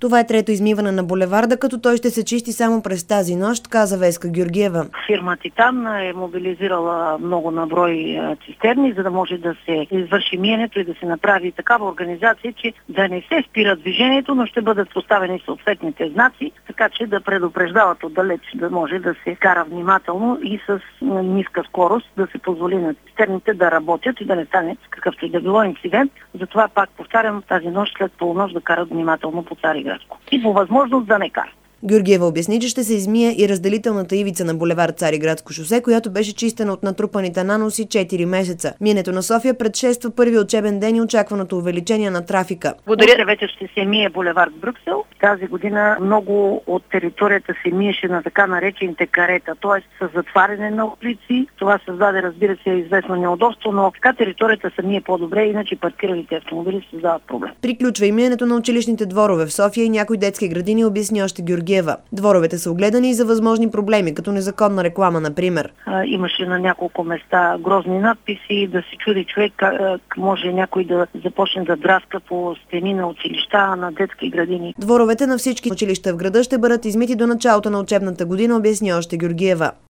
Това е трето измиване на булеварда, като той ще се чисти само през тази нощ, каза Веска Георгиева. Фирма Титан е мобилизирала много наброй цистерни, за да може да се извърши миенето и да се направи такава организация, че да не се спира движението, но ще бъдат поставени съответните знаци, така че да предупреждават отдалеч, да може да се кара внимателно и с ниска скорост, да се позволи на цистерните да работят и да не стане какъвто и да било инцидент. Затова пак повтарям, тази нощ след полунощ да карат внимателно по Цариградско. И по възможност да не карат. Георгиева обясни, че ще се измие и разделителната ивица на булевард Цариградско шосе, която беше чистена от натрупаните наноси 4 месеца. Миенето на София предшества първи учебен ден и очакваното увеличение на трафика. Утре вече ще се мие булевард Брюксел. Тази година много от територията се миеше на така наречените карета, т.е. с затваряне на улици. Това създаде, разбира се, известно неудобство, но така територията се мие по-добре, иначе паркираните автомобили създават проблем. Приключва и миенето на училищните дворове в София и някои детски градини, обясни още Георгиева. Дворовете са огледани и за възможни проблеми, като незаконна реклама, например. Имаше на няколко места грозни надписи, да се чуди човек, как може някой да започне да драска по стени на училища, на детски градини. Дворовете на всички училища в града ще бъдат измити до началото на учебната година, обясни още Георгиева.